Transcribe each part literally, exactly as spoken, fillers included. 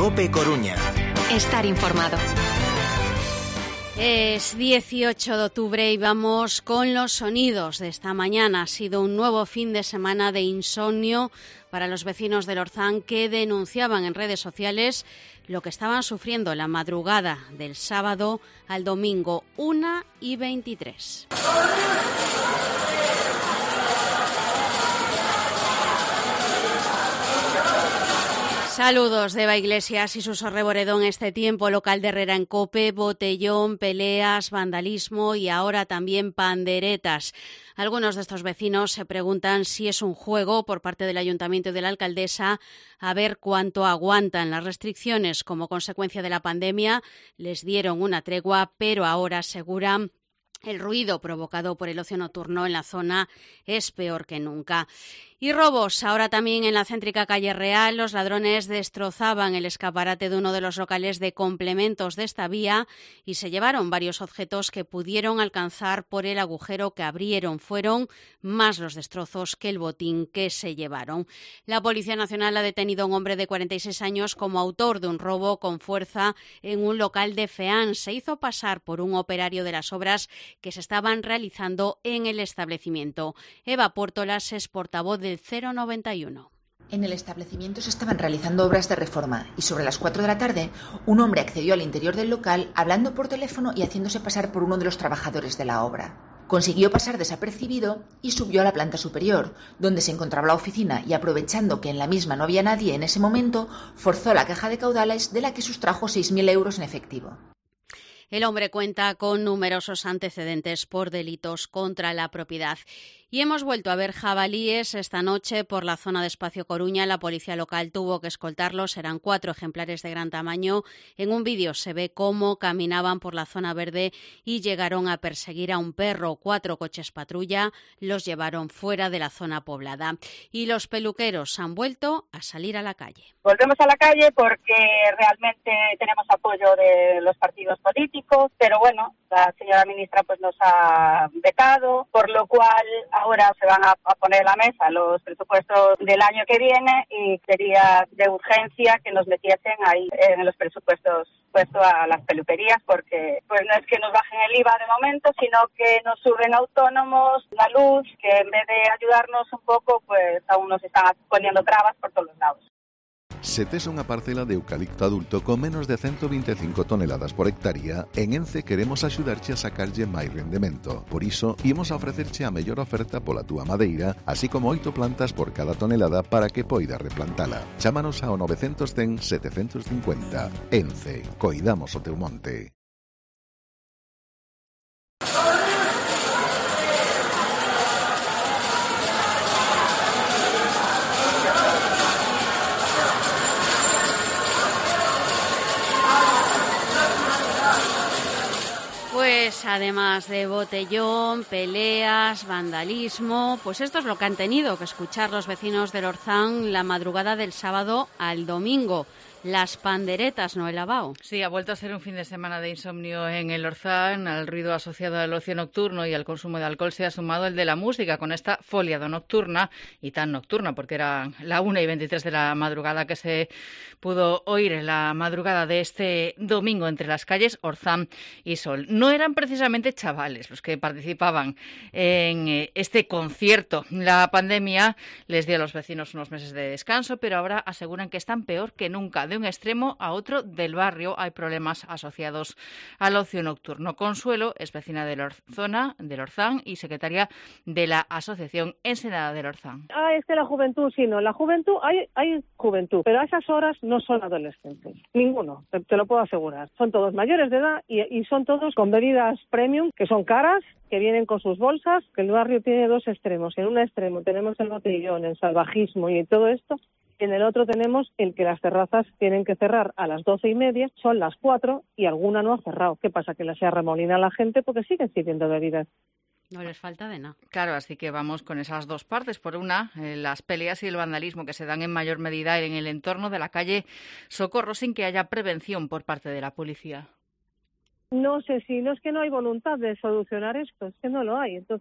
COPE Coruña. Estar informado. Es dieciocho de octubre y vamos con los sonidos de esta mañana. Ha sido un nuevo fin de semana de insomnio para los vecinos del Orzán, que denunciaban en redes sociales lo que estaban sufriendo la madrugada del sábado al domingo, una y veintitrés. Saludos de Eva Iglesias y Suso Reboredón. Este tiempo local de Herrera en COPE, botellón, peleas, vandalismo y ahora también panderetas. Algunos de estos vecinos se preguntan si es un juego por parte del Ayuntamiento y de la Alcaldesa a ver cuánto aguantan las restricciones. Como consecuencia de la pandemia les dieron una tregua, pero ahora aseguran el ruido provocado por el ocio nocturno en la zona es peor que nunca. Y robos. Ahora también en la céntrica calle Real, los ladrones destrozaban el escaparate de uno de los locales de complementos de esta vía y se llevaron varios objetos que pudieron alcanzar por el agujero que abrieron. Fueron más los destrozos que el botín que se llevaron. La Policía Nacional ha detenido a un hombre de cuarenta y seis años como autor de un robo con fuerza en un local de FEAN. Se hizo pasar por un operario de las obras que se estaban realizando en el establecimiento. Eva Pórtolas es portavoz del cero noventa y uno. En el establecimiento se estaban realizando obras de reforma y sobre las cuatro de la tarde un hombre accedió al interior del local hablando por teléfono y haciéndose pasar por uno de los trabajadores de la obra. Consiguió pasar desapercibido y subió a la planta superior, donde se encontraba la oficina, y aprovechando que en la misma no había nadie en ese momento, forzó la caja de caudales de la que sustrajo seis mil euros en efectivo. El hombre cuenta con numerosos antecedentes por delitos contra la propiedad. Y hemos vuelto a ver jabalíes esta noche por la zona de Espacio Coruña. La policía local tuvo que escoltarlos. Eran cuatro ejemplares de gran tamaño. En un vídeo se ve cómo caminaban por la zona verde y llegaron a perseguir a un perro. Cuatro coches patrulla los llevaron fuera de la zona poblada. Y los peluqueros han vuelto a salir a la calle. Volvemos a la calle porque realmente tenemos apoyo de los partidos políticos, pero bueno, la señora ministra pues nos ha vetado, por lo cual ahora se van a, a poner en la mesa los presupuestos del año que viene y sería de urgencia que nos metiesen ahí en los presupuestos puesto a las peluquerías, porque pues no es que nos bajen el I V A de momento, sino que nos suben autónomos, la luz, que en vez de ayudarnos un poco, pues aún nos están poniendo trabas por todos los lados. Se tes unha parcela de eucalipto adulto con menos de ciento veinticinco toneladas por hectárea, en Ence queremos axudarche a sacarlle máis rendemento. Por iso, imos a ofrecerche a mellor oferta pola túa madeira, así como oito plantas por cada tonelada para que poida replantala. Chámanos ao novecientos cen setecentos cincuenta. Ence, coidamos o teu monte. Pues además de botellón, peleas, vandalismo, pues esto es lo que han tenido que escuchar los vecinos del Orzán la madrugada del sábado al domingo. Las panderetas, ¿no, el Abao? Sí, ha vuelto a ser un fin de semana de insomnio en el Orzán. Al ruido asociado al ocio nocturno y al consumo de alcohol se ha sumado el de la música, con esta foliada nocturna, y tan nocturna porque era la una y veintitrés de la madrugada que se pudo oír en la madrugada de este domingo entre las calles Orzán y Sol. No eran precisamente chavales los que participaban en este concierto. La pandemia les dio a los vecinos unos meses de descanso, pero ahora aseguran que están peor que nunca. De un extremo a otro del barrio hay problemas asociados al ocio nocturno. Consuelo es vecina de la zona del Orzán y secretaria de la Asociación Ensenada del Orzán. Ah, es que la juventud, sí, no. La juventud, hay, hay juventud, pero a esas horas no son adolescentes. Ninguno, te, te lo puedo asegurar. Son todos mayores de edad y, y son todos con bebidas premium, que son caras, que vienen con sus bolsas, que el barrio tiene dos extremos. En un extremo tenemos el botellón, el salvajismo y todo esto. En el otro tenemos el que las terrazas tienen que cerrar a las doce y media, son las cuatro y alguna no ha cerrado. ¿Qué pasa? Que se arremolina la gente porque siguen sirviendo bebidas. No les falta de nada. Claro, así que vamos con esas dos partes. Por una, eh, las peleas y el vandalismo que se dan en mayor medida en el entorno de la calle Socorro sin que haya prevención por parte de la policía. No sé si no es que no hay voluntad de solucionar esto, es que no lo hay. Entonces,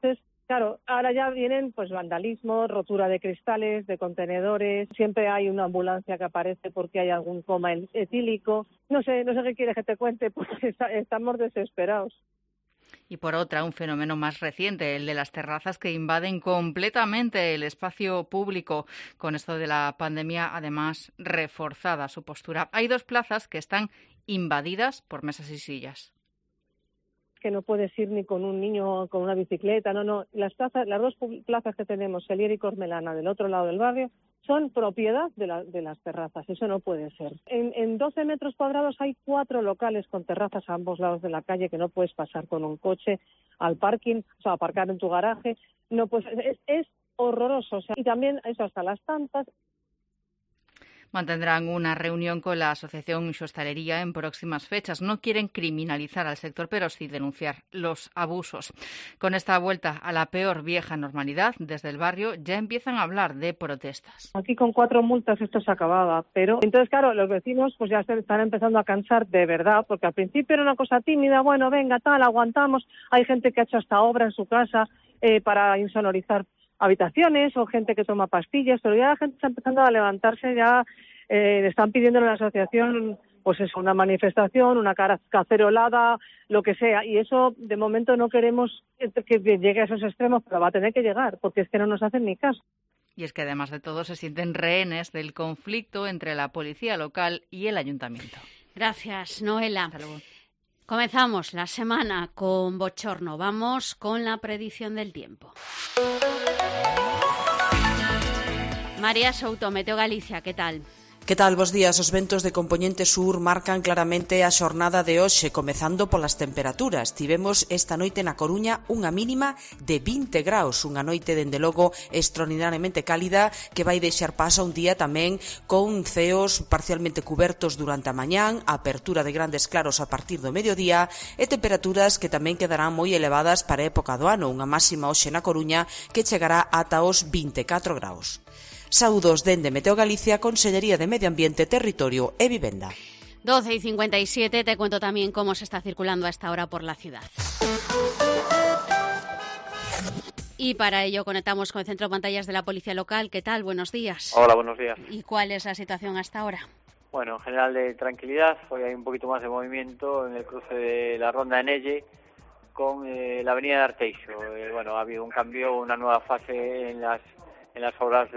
Claro, ahora ya vienen pues vandalismo, rotura de cristales, de contenedores, siempre hay una ambulancia que aparece porque hay algún coma etílico. No sé, no sé qué quieres que te cuente, pues estamos desesperados. Y por otra, un fenómeno más reciente, el de las terrazas que invaden completamente el espacio público. Con esto de la pandemia, además, reforzada su postura. Hay dos plazas que están invadidas por mesas y sillas. Que no puedes ir ni con un niño con una bicicleta, no, no. Las plazas, las dos plazas que tenemos, Xelier y Cormelana, del otro lado del barrio, son propiedad de, la, de las terrazas. Eso no puede ser. En, en doce metros cuadrados hay cuatro locales con terrazas a ambos lados de la calle que no puedes pasar con un coche al parking, o sea, aparcar en tu garaje. No, pues es, es horroroso. O sea, y también eso hasta las tantas. Mantendrán una reunión con la Asociación Hostalería en próximas fechas. No quieren criminalizar al sector, pero sí denunciar los abusos. Con esta vuelta a la peor vieja normalidad, desde el barrio ya empiezan a hablar de protestas. Aquí con cuatro multas esto se acababa, pero entonces, claro, los vecinos pues ya se están empezando a cansar de verdad, porque al principio era una cosa tímida, bueno, venga, tal, aguantamos. Hay gente que ha hecho hasta obra en su casa eh, para insonorizar habitaciones o gente que toma pastillas, pero ya la gente está empezando a levantarse, ya eh, están pidiendo a la asociación pues eso, una manifestación, una cacerolada, lo que sea, y eso de momento no queremos que llegue a esos extremos, pero va a tener que llegar, porque es que no nos hacen ni caso. Y es que además de todo se sienten rehenes del conflicto entre la policía local y el ayuntamiento. Gracias, Noela. Comenzamos la semana con bochorno. Vamos con la predicción del tiempo. María Souto, Meteo Galicia, ¿qué tal? Que tal, bos días? Os ventos de compoñente sur marcan claramente a xornada de hoxe, comezando polas temperaturas. Tivemos esta noite na Coruña unha mínima de vinte graus, unha noite dende logo extraordinariamente cálida que vai deixar paso a un día tamén con ceos parcialmente cubertos durante a mañán, a apertura de grandes claros a partir do mediodía e temperaturas que tamén quedarán moi elevadas para a época do ano, unha máxima hoxe na Coruña que chegará ata os vinte e catro graus. Saúdos dende Meteo Galicia, Consellería de Medio Ambiente, Territorio e Vivenda. doce y cincuenta y siete, te cuento también cómo se está circulando a esta hora por la ciudad. Y para ello conectamos con el Centro de Pantallas de la Policía Local. ¿Qué tal? Buenos días. Hola, buenos días. ¿Y cuál es la situación hasta ahora? Bueno, en general de tranquilidad. Hoy hay un poquito más de movimiento en el cruce de la Ronda de Nelle con eh, la avenida de Arteixo. Eh, bueno, ha habido un cambio, una nueva fase en las en las obras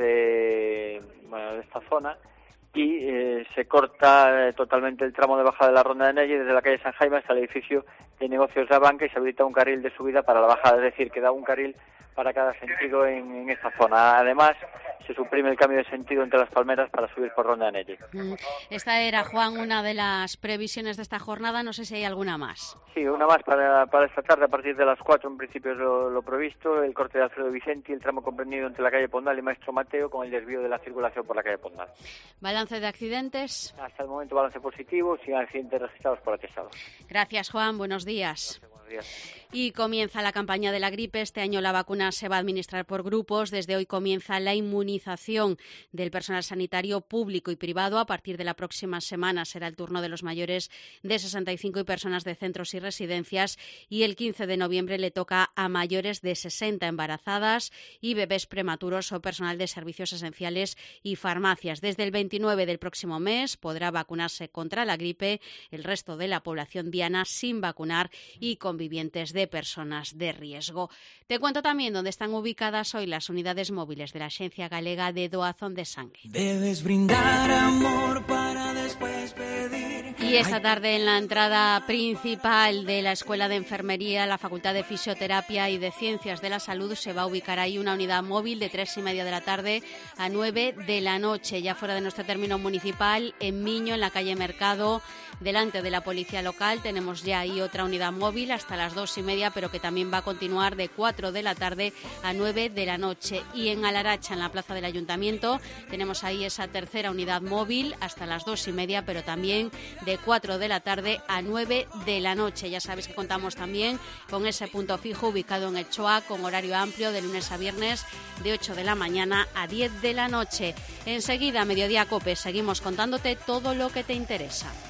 de, bueno, de esta zona y eh, se corta eh, totalmente el tramo de bajada de la Ronda de Nelle desde la calle San Jaime hasta el edificio de negocios de la banca y se habilita un carril de subida para la bajada, es decir, que da un carril para cada sentido en, en esta zona. Además, se suprime el cambio de sentido entre las palmeras para subir por Ronda de Nelle. Esta era, Juan, una de las previsiones de esta jornada. No sé si hay alguna más. Sí, una más para, para esta tarde a partir de las cuatro, en principio es lo, lo previsto, el corte de Alfredo Vicente y el tramo comprendido entre la calle Pondal y Maestro Mateo con el desvío de la circulación por la calle Pondal. ¿Balance de accidentes? Hasta el momento balance positivo, sin accidentes registrados por atestados. Gracias, Juan. Buenos días. Gracias, buenos días. Y comienza la campaña de la gripe. Este año la vacuna se va a administrar por grupos. Desde hoy comienza la inmunización del personal sanitario público y privado. A partir de la próxima semana será el turno de los mayores de sesenta y cinco y personas de centros y residencias. Y el quince de noviembre le toca a mayores de sesenta, embarazadas y bebés prematuros o personal de servicios esenciales y farmacias. Desde el veintinueve del próximo mes podrá vacunarse contra la gripe el resto de la población diana sin vacunar y convivientes de de personas de riesgo. Te cuento también dónde están ubicadas hoy las unidades móviles de la Axencia Galega de Doazón de Sangue. Debes brindar amor para después pedir. Y esta tarde en la entrada principal de la Escuela de Enfermería, la Facultad de Fisioterapia y de Ciencias de la Salud, se va a ubicar ahí una unidad móvil de tres y media de la tarde a nueve de la noche, ya fuera de nuestro término municipal, en Miño, en la calle Mercado, delante de la Policía Local. Tenemos ya ahí otra unidad móvil hasta las dos y media, pero que también va a continuar de cuatro de la tarde a nueve de la noche. Y en Alaracha, en la plaza del Ayuntamiento, tenemos ahí esa tercera unidad móvil hasta las dos y media, pero también de cuatro de la tarde a nueve de la noche. Ya sabéis que contamos también con ese punto fijo ubicado en Echoa, con horario amplio de lunes a viernes de ocho de la mañana a diez de la noche. Enseguida, Mediodía Cope, seguimos contándote todo lo que te interesa.